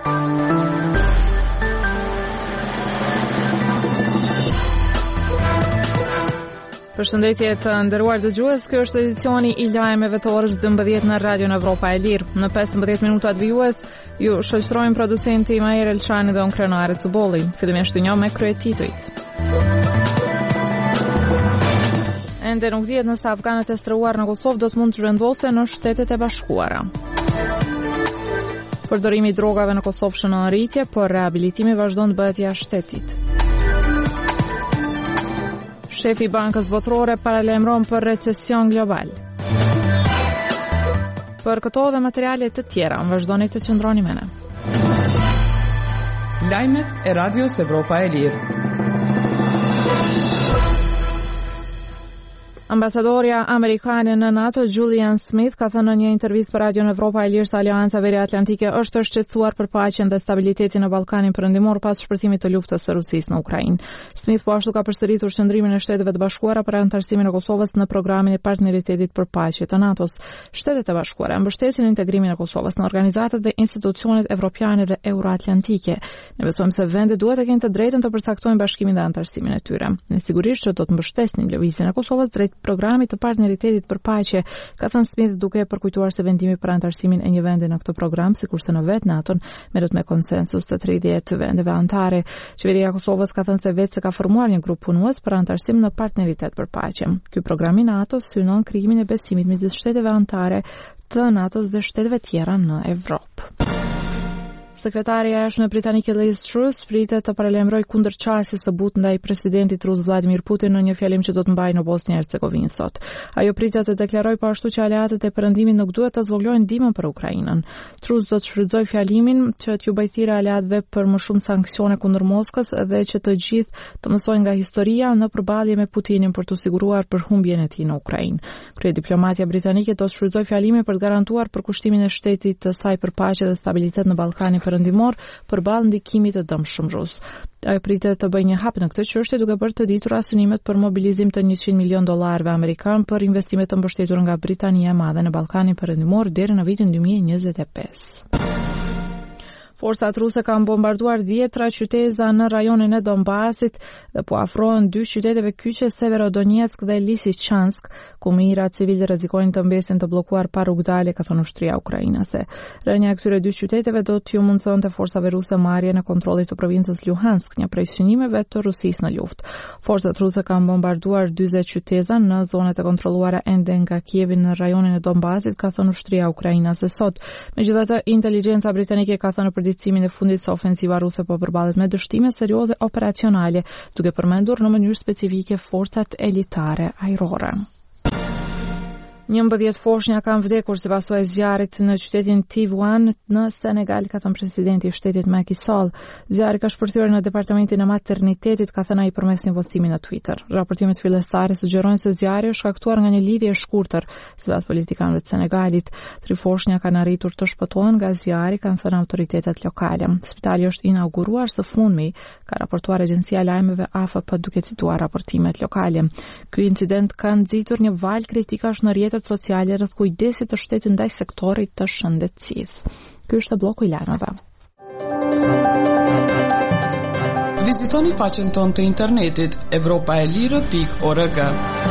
Përshëndetje të nderuar dëgjues, ky është edicioni I lajmeve të orës 12 në Radion Evropa e Lirë. Në 15 minuta të vijues, ju shoqërojmë producenti Majer Elçani dhe unë Krenare Cubolli. Fillimisht një me kryet titujt. Ende nuk dihet nëse afganët e strehuar në Kosovë do të mund të zhvendosen në Shtetet e Bashkuara. Përdorimi I drogave në Kosovë shënon rritje, por rehabilitimi vazhdon të bëhet jashtë shtetit. Shefi I Bankës Botërore paralajmëron për recesion global. Për këto dhe materiale të tjera, vazhdoni të qëndroni me ne. Lajmet e Radios Evropa e Lirë. Ambasadorja amerikane në NATO, Julian Smith, ka thënë në një intervistë për Radion Evropa e Lirë se Aleanca Veriatlantike është shqetësuar për paqen dhe stabilitetin në Ballkanin Perëndimor pas shpërthimit të luftës së Rusisë në Ukrainë. Smith po ashtu ka përsëritur qëndrimin e Shteteve të Bashkuara për anëtarësimin e Kosovës në programin e partneritetit për paqe të NATO-s. Shtetet e Bashkuara mbështesin integrimin e Kosovës në organizatat dhe institucionet evropiane dhe euroatlantike. Ne besojmë se vendet duhet të kenë të drejtën të përcaktojnë bashkimin dhe anëtarësimin e tyre. Ne sigurisht që do të mbështesnim lëvizjen e Kosovës drejt programit të partneritetit për paqe, ka thënë Smith duke përkujtuar se vendimi për anëtarësimin e një vendi në këtë program, sikurse në vetë NATO-n, merret me konsensus të 30 vendeve anëtare. Qeveria e Kosovës ka thënë se vetë se ka formuar një grup punues për anëtarësim në partneritet për paqe. Ky program I NATO-s synon krijimin e besimit midis shteteve anëtare të NATO-s dhe shteteve tjera në Evropë. Sekretari I Jashtme britanike Liz Truss pritet të paralajmërojë kundërqasjes së butë ndaj presidentit rus Vladimir Putin në një fjalim që do të mbajë në Bosnjë e Hercegovinë sot. Ajo pritet të deklarojë po ashtu që aleatët e Perëndimit nuk duhet të zvoglojnë ndihmën për Ukrainën. Truss do të shfrytëzojë fjalimin që t'ju bëjë thirrje aleatëve për më shumë sanksione kundër Moskës dhe që të gjithë të mësojnë nga historia në përballje me Putinin për të siguruar përhumbjen e tij në Ukrainë. Kryediplomatia britanike do të shfrytëzojë fjalimin për të garantuar përkushtimin e shtetit të saj për paqe dhe stabilitet në Ballkanin Perëndimor përballë ndikimit të dëmshëm rus. Ajo pritet të bëjë një hap në këtë çështje duke bërë të ditura synimet për mobilizim të $100 milion amerikan për investime të mbështetura nga Britania e Madhe në Ballkanin Perëndimor deri në vitin 2025. Forcat ruse kanë bombarduar 10 qytete në rajonin e Donbasit dhe po afrohen 2 qyteteve kyçe Severodonetsk dhe Lisichansk, ku mijëra civilë rrezikojnë të mbesin të bllokuar pa rrugdalje, ka thënë ushtria ukrainase. Rënia e këtyre 2 qyteteve do t'ju mundsonte forsave ruse marrjen e kontrollit të provincës Luhansk, një prej synimeve të Rusisë në luftë. Forcat ruse kanë bombarduar 40 qytete në zonet e kontrolluara ende nga Kievi në rajonin e Donbasit, ka thënë ushtria ukrainase sot. Megjithatë, inteligjenca britanike ka thënë ditësimin e fundit se ofensiva ruse po përballet me dështime serioze operacionale, duke përmendur në mënyrë specifike forcat elitare ajrore. 11 foshnja kanë vdekur si pasojë e zjarrit në qytetin Tivuan në Senegal, ka thënë presidenti I shtetit Macky Sall. Zjarri ka shpërthyer në departamentin e maternitetit, ka thënë ai përmes një postimi në Twitter. Raportimet fillestare sugjerojnë se zjarri është shkaktuar nga një lidhje e shkurtër sipas politikanëve të Senegalit. 3 foshnja kanë arritur të shpëtohen nga zjarri, kanë thënë autoritetet lokale. Spitali është inauguruar së fundmi, ka raportuar agjencia e lajmeve AFP duke cituar raportimet lokale. Ky incident ka nxitur një val kritikash në rrjetet sociale rreth kujdesit të shtetit ndaj sektorit të shëndetësisë. Ky është bloku I lajmeve. Vizitoni faqen tonë të internetit europaelire.org.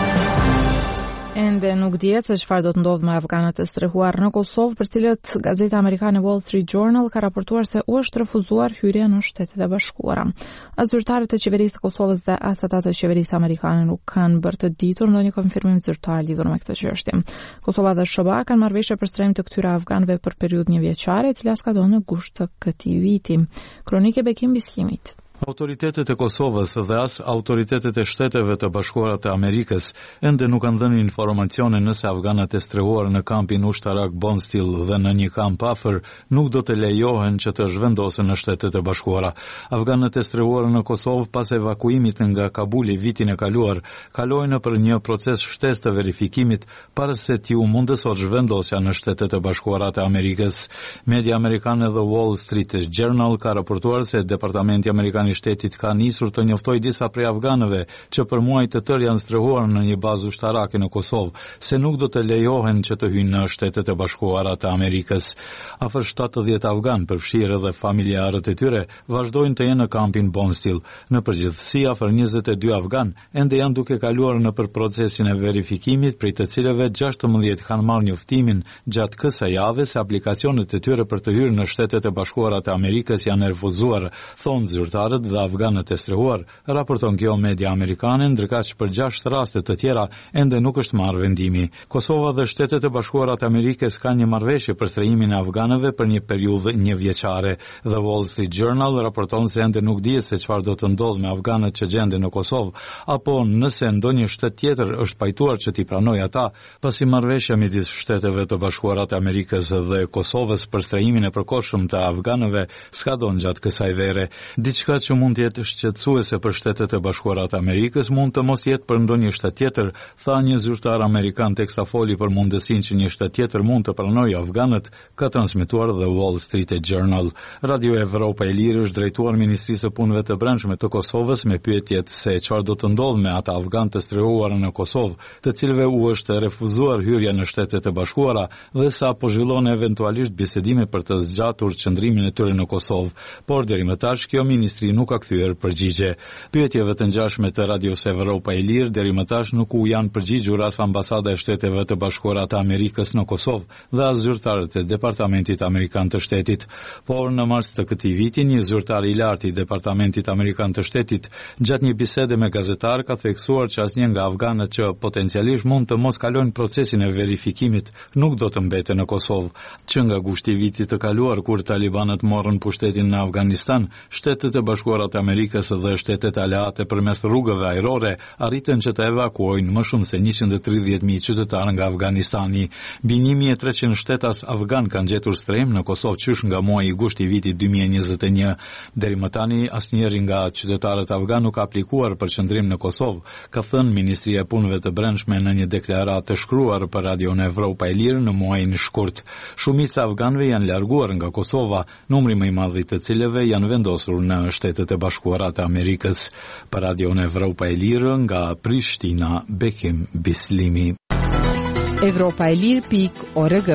Ende nuk dihet se çfarë do të ndodhë me afganët e strehuar në Kosovë, për cilët gazeta amerikane Wall Street Journal ka raportuar se u është refuzuar hyrja në Shtetet e Bashkuara. As zyrtarët e qeverisë së Kosovës dhe as ata të qeverisë amerikane nuk kanë bërë të ditur ndonjë konfirmim zyrtar lidhur me këtë çështje. Kosova dhe SBA kanë marrëveshje për strehim të këtyre afganëve për periudhë 1 vjeçare, e cila skadonë në gusht të këtij viti. Kronike Bekim Biskimit. Autoritetet e Kosovës dhe as autoritetet e Shteteve të Bashkuara të Amerikës ende nuk kanë dhënë informacione nëse afganët e strehuar në kampin ushtarak Bondsteel dhe në një kamp afër nuk do të lejohen që të zhvendosen në Shtetet e Bashkuara. Afganët e strehuar në Kosovë pas evakuimit nga Kabuli vitin e kaluar kalojnë për një proces shtesë të verifikimit para se t'u mundësot zhvendosja në Shtetet e Bashkuara të Amerikës. Media amerikane The Wall Street Journal ka raportuar se Departamenti Amerikan Amerikani i Shtetit ka nisur të njoftojë disa prej afganëve që për muaj të tërë janë strehuar në një bazë ushtarake në Kosovë se nuk do të lejohen që të hyjnë në Shtetet e Bashkuara të Amerikës. Afër 70 afgan, përfshirë edhe familjarët e tyre, vazhdojnë të jenë në kampin Bondsteel. Në përgjithësi, afër 22 afgan ende janë duke kaluar nëpër procesin e verifikimit, prej të cilëve 16 kanë marrë njoftimin gjatë kësaj jave se aplikacionet e tyre për të hyrë në Shtetet e Bashkuara të Amerikës janë refuzuar, thonë zyrtarët dhe afganët e strehuar, raporton kjo media amerikane, ndërkaq për 6 raste të tjera ende nuk është marrë vendimi. Kosova dhe Shtetet e Bashkuara të Amerikës kanë një marrëveshje për strehimin e afganëve për një periudhë njëvjeçare. The Wall Street Journal raporton se ende nuk dihet se çfarë do të ndodhë me afganët që gjenden në Kosovë, apo nëse ndonjë shtet tjetër është pajtuar që t'i pranojë ata, pasi marrëveshja midis Shteteve të Bashkuara të Amerikës dhe Kosovës për strehimin e përkohshëm të afganëve skadon gjatë kësaj vere. Diçka që mund të jetë shqetësuese për Shtetet e Bashkuara të Amerikës mund të mos jetë për ndonjë shtet tjetër, tha një zyrtar amerikan teksa foli për mundësinë që një shtet tjetër mund të pranojë afganët, ka transmetuar The Wall Street Journal. Radio Evropa e Lirë është drejtuar Ministrisë së Punëve të Brendshme të Kosovës me pyetjet se çfarë do të ndodhë me ata afganë të strehuar në Kosovë, të cilëve u është refuzuar hyrja në Shtetet e Bashkuara dhe sa po zhvillon eventualisht bisedime për të zgjatur qëndrimin e tyre në Kosovë, por deri më tash kjo ministri nuk ka kthyer përgjigje. Pyetjeve të ngjashme të Radios Evropa e Lirë deri më tash nuk u janë përgjigjur as ambasada e Shteteve të Bashkuara të Amerikës në Kosovë dhe as zyrtarët e Departamentit Amerikan të Shtetit. Por në mars të këtij viti, një zyrtar i lartë i Departamentit Amerikan të Shtetit, gjatë një bisede me gazetar, ka theksuar që asnjë nga afganët që potencialisht mund të mos kalojnë procesin e verifikimit nuk do të mbeten në Kosovë. Që nga gushti i vitit të kaluar, kur talibanët morën pushtetin në Afganistan, Shtetet e Bashkuara të Amerikës dhe Shtetet Aleate përmes rrugëve ajrore arritën që të evakuojnë më shumë se 130.000 qytetarë nga Afganistani. Mbi 1300 shtetas afgan kanë gjetur strehim në Kosovë qysh nga muaji i gushtit i vitit 2021. Deri më tani asnjëri nga qytetarët afgan nuk ka aplikuar për qëndrim në Kosovë, ka thënë Ministria e Punëve të Brendshme në një deklaratë të shkruar për Radion Evropa e Lirë në muajin shkurt. Shumica e afganëve janë larguar nga Kosova, numri më i madh i të cilëve janë vendosur në Shtetet e Bashkuara të Amerikës. Për Radion Evropa e Lirë nga Prishtina, Bekim Bislimi. Evropaelir.org.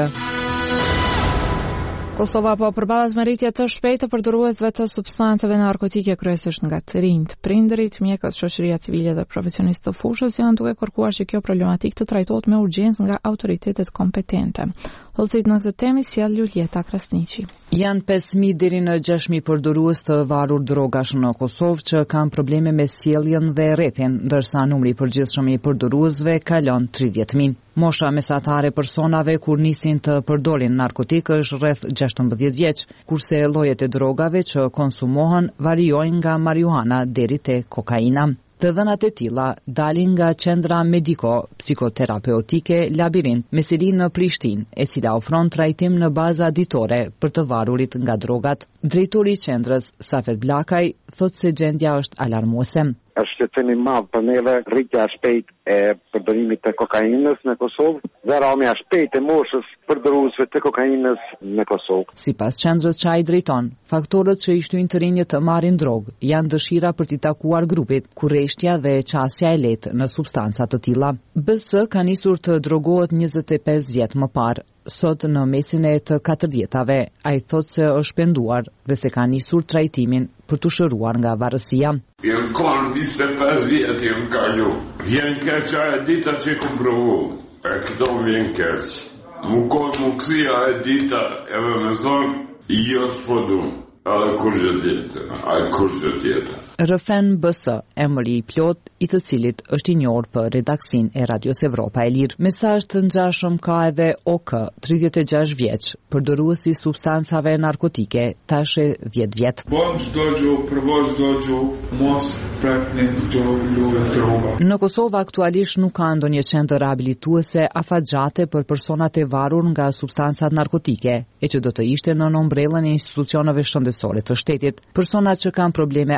Kosova po përballet me rritje të shpejtë të përdoruesve të substanceve narkotike, kryesisht nga të rinjt. Prindërit, mjekët, shoqëria civile dhe profesionistë të fushës janë duke kërkuar që kjo problematikë të trajtohet me urgjencë nga autoritetet kompetente. Hollësit në këtë temë sjell Julieta Krasniqi. Janë 5.000 deri në 6.000 përdorues të varur drogash në Kosovë që kanë probleme me sjelljen dhe rrethin, ndërsa numri i përgjithshëm i përdoruesve kalon 30.000. Mosha mesatare personave kur nisin të përdorin narkotik është rreth 16 vjeç, kurse llojet e drogave që konsumohen variojnë nga marijuana deri te kokaina. Të dhënat e tilla dalin nga qendra mediko-psikoterapeutike Labirint me seli në Prishtinë, e cila ofron trajtim në bazë ditore për të varurit nga drogat. Drejtori i qendrës, Safet Blakaj, thotë se gjendja është alarmuese. Është shqetësim i madh për neve rritja e shpejtë e përdorimit të kokainës në Kosovë dhe rrëmja e shpejtë e moshës përdoruesve të kokainës në Kosovë. Sipas qendrës që ai drejton, faktorët që i shtyn të rinjët të marrin drogë janë dëshira për t'i takuar grupit, kurreshtja dhe qasja e lehtë në substanca të tilla. BS ka nisur të drogohet 25 vjet më parë. Sot në mesin e të 40-tave, ai thotë se është penduar dhe se ka nisur trajtimin për të shëruar nga varësia. Jam kon 25 vjet jam kalu. Vjen keq e dita që kom provu. E këto vjen keq. Mu kësia e dita edhe me thonë jo s'podu. A kur gjë tjetër. Rëfen BS, emri i plot i të cilit është i njohur për redaksin e Radios Evropa e Lirë. Mesazh të ngjashëm ka edhe OK, 36 vjeç, përdoruesi substancave narkotike, tash 10 vjet. Bon çdo gjë, provoj çdo gjë, mos prekni droga. Në Kosovë aktualisht nuk ka ndonjë qendër rehabilituese afatgjate për personat e varur nga substancat narkotike, e që do të ishte në ombrellën e institucioneve shëndetësore të shtetit. Personat që kanë probleme akute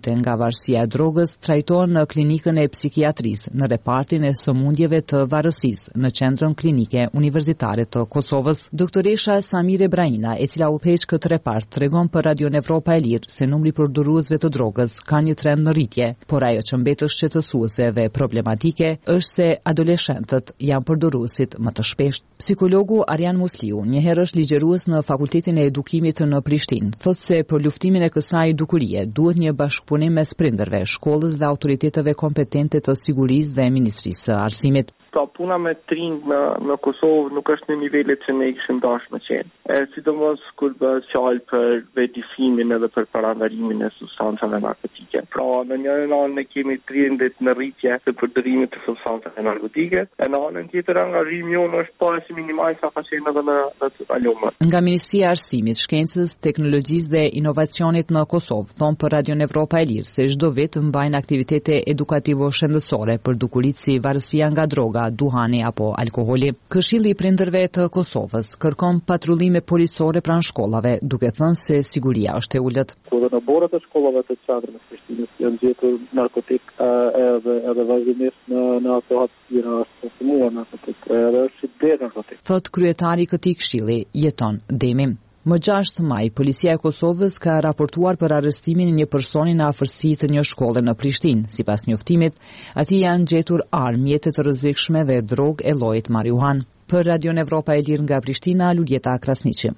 akute nga varësia e drogës trajtohen në klinikën e psikiatrisë në repartin e sëmundjeve të varësisë në Qendrën Klinike Universitare të Kosovës. Doktoresha Samire Braina, e cila udhëheq këtë repart, tregon për Radion Evropa e Lirë se numri i përdoruesve të drogës ka një trend në rritje, por ajo që mbetet shqetësuese dhe problematike është se adoleshentët janë përdoruesit më të shpeshtë. Psikologu Arjan Musliu, një herë është ligjërues në Fakultetin e Edukimit në Prishtinë, thotë se për luftimin e kësaj dukurie duhet një bashkëpunim mes prindërve, shkollës dhe autoriteteve kompetente të sigurisë dhe Ministrisë së Arsimit. Pra puna me trind në Kosovë nuk është në nivelet që ne kishim dashur me qenë. Sidomos kur bëhet fjalë për verifikimin edhe për parandalimin e substancave narkotike. Pra në një anë ne kemi trindet në rritje të përdorimit të substancave narkotike, e në anën tjetër angazhimi jonë është pas minimal sa ka qenë edhe në të kaluar. Nga Ministria e Arsimit, Shkencës, Teknologjisë dhe Inovacionit në Kosovë, thon për Radion Evropa e Lirë se çdo vit mbajnë aktivitete edukativo-shëndetësore për dukuritë si varësia nga droga, duhani apo alkoholi. Këshilli i prindërve të Kosovës kërkon patrullime policore pranë shkollave, duke thënë se siguria është e ulët. Kur në borët e shkollave të qendrës së Prishtinës janë gjetur narkotik edhe vazhdimisht në ato hapësira konsumuar narkotik, edhe është narkotik. Thot kryetari i këtij këshilli, Jeton Demi. Më 6 maj, policia e Kosovës ka raportuar për arrestimin e një personi në afërsi të një shkolle në Prishtinë. Sipas njoftimit, atij janë gjetur armë, mjete të rrezikshme dhe drogë e llojit marijuan. Për Radion Evropa e Lirë nga Prishtina, Luljeta Krasniqi.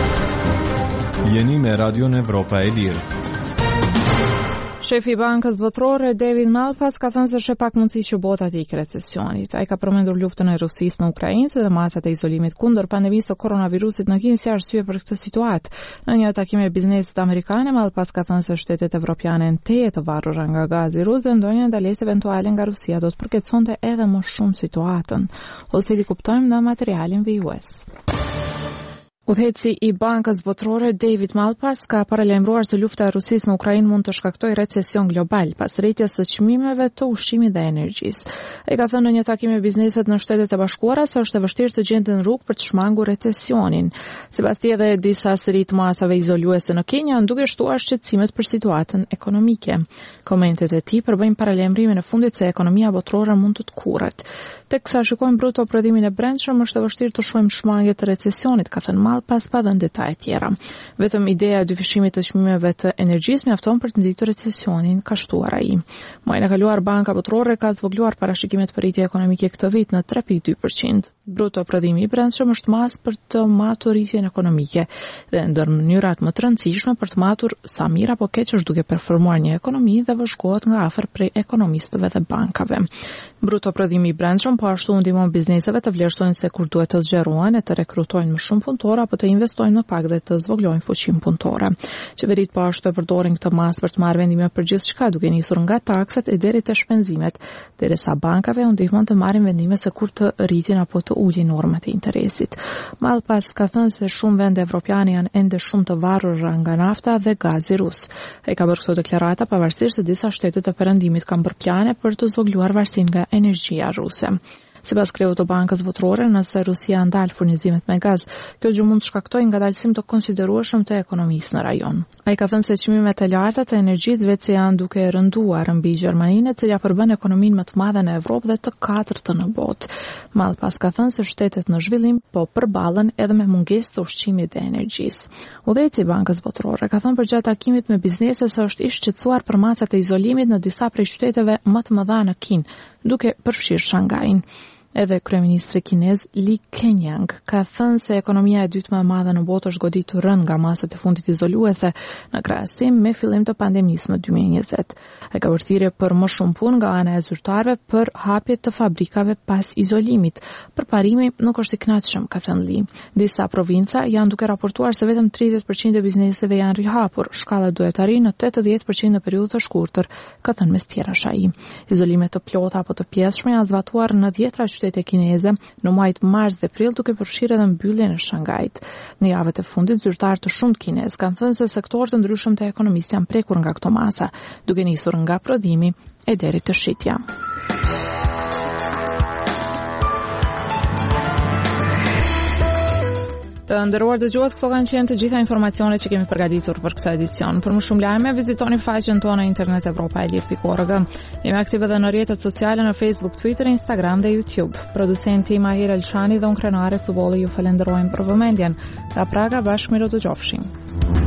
Jeni me Radion Evropa e Lirë. Shefi i Bankës Botërore David Malpass ka thënë se është pak mundësi që bota të ikë recesionit. Ai ka përmendur luftën e Rusisë në Ukrainë dhe masat e izolimit kundër pandemisë së koronavirusit në Kinë si arsye për këtë situatë. Në një takim me bizneset amerikane, Malpass ka thënë se shtetet evropiane të varura nga gazi rus dhe ndonjë ndalesë eventuale nga Rusia do të përkeçonte edhe më shumë situatën. Ose i kuptojmë në materialin VUS. Udhëheci i Bankës Botërore David Malpass ka paralajmëruar se lufta e Rusisë në Ukrainë mund të shkaktojë recesion global pas rritjes së çmimeve të ushqimit dhe energjisë. Ai ka thënë në një takim me bizneset në Shtetet e Bashkuara se është e vështirë të gjenden rrugë për të shmangur recesionin. Sipas tij edhe disa seri të masave izoluese në Kinj janë duke shtuar shqetësimet për situatën ekonomike. Komentet e tij përbëjnë paralajmërimin e fundit se ekonomia botërore mund të kurret. Teksa shikojmë bruto prodhimin e brendshëm, është e vështirë të shohim shmangje të recesionit, ka thënë Malpass pa dhënë detaje tjera. Vetëm ideja e dyfishimit të çmimeve të energjisë mjafton për të nxitur recesionin, ka shtuar ai. Muajin e kaluar Banka Botërore ka zvogëluar parashikimet për rritje ekonomike këtë vit në 3.2%. Bruto prodhimi i brendshëm është mas për të matur rritjen ekonomike dhe ndër mënyrat më të rëndësishme për të matur sa mirë apo keq është duke performuar një ekonomi dhe vëzhgohet nga afër prej ekonomistëve dhe bankave. Bruto prodhimi i brendshëm po ashtu ndihmon bizneseve të vlerësojnë se kur duhet të zgjeruan e të rekrutojnë më shumë punëtorë apo të investojnë më pak dhe të zvoglojnë fuqinë punëtore. Qeveritë po ashtu e përdorin këtë masë për të marrë vendime për gjithçka, duke nisur nga takset e deri te shpenzimet, derisa bankave u ndihmon të marrin vendime se kur të rritin apo të ulin normat e interesit. Malpass ka thënë se shumë vende evropiane janë ende shumë të varura nga nafta dhe gazi rus. Ai ka bërë këto deklarata pavarësisht se disa shtete të perëndimit kanë bërë plane për të zvogluar varësinë nga energjia ruse. Sipas kreut të Bankës Botërore, nëse Rusia ndal furnizimet me gaz, kjo gjë mund të shkaktojë ngadalësim të konsiderueshëm të ekonomisë në rajon. Ai ka thënë se çmimet e larta të energjisë vetë janë duke rënduar mbi Gjermaninë, e cila përbën ekonominë më të madhe në Evropë dhe të katërtë në botë. Malpass ka thënë se shtetet në zhvillim po përballen edhe me mungesë të ushqimit dhe energjisë. Udhëheci i Bankës Botërore ka thënë përgjatë takimit me biznese se është i shqetësuar për masat e izolimit në disa prej qyteteve më të mëdha në Kinë, duke përfshirë Shangajin. Edhe kryeministri kinez Li Keqiang ka thënë se ekonomia e dytë më e madhe në botë është goditur rënd nga masat e fundit izoluese në krahasim me fillim të pandemisë më 2020. Ai ka vërthirje për më shumë punë nga ana e zyrtarëve për hapjet të fabrikave pas izolimit. Përparimi nuk është i kënaqshëm, ka thënë Li. Disa provinca janë duke raportuar se vetëm 30% e bizneseve janë rihapur. Shkalla duhet të arrijë në 80% në periudhë të shkurtër, ka thënë mes tjerash ai. Izolimet të plota apo të pjesshme janë zbatuar në 10 qytete kineze në muajt mars dhe prill, duke përfshirë edhe mbylljen e Shangajit. Në javët e fundit, zyrtarë të shumtë kinez kanë thënë se sektorë të ndryshëm të ekonomisë janë prekur nga këto masa, duke nisur nga prodhimi e deri te shitja. Të nderuar dëgjues, këto kanë qenë të gjitha informacionet që kemi përgatitur për këtë edicion. Për më shumë lajme, vizitoni faqen tonë në internet evropaelir.org. Jemi aktive edhe në rrjetet sociale në Facebook, Twitter, Instagram dhe YouTube. Producenti Mahir Elshani dhe unë Krenare Cubolli ju falenderojmë për vëmendjen. Nga Praga bashkë miro dëgjofshim.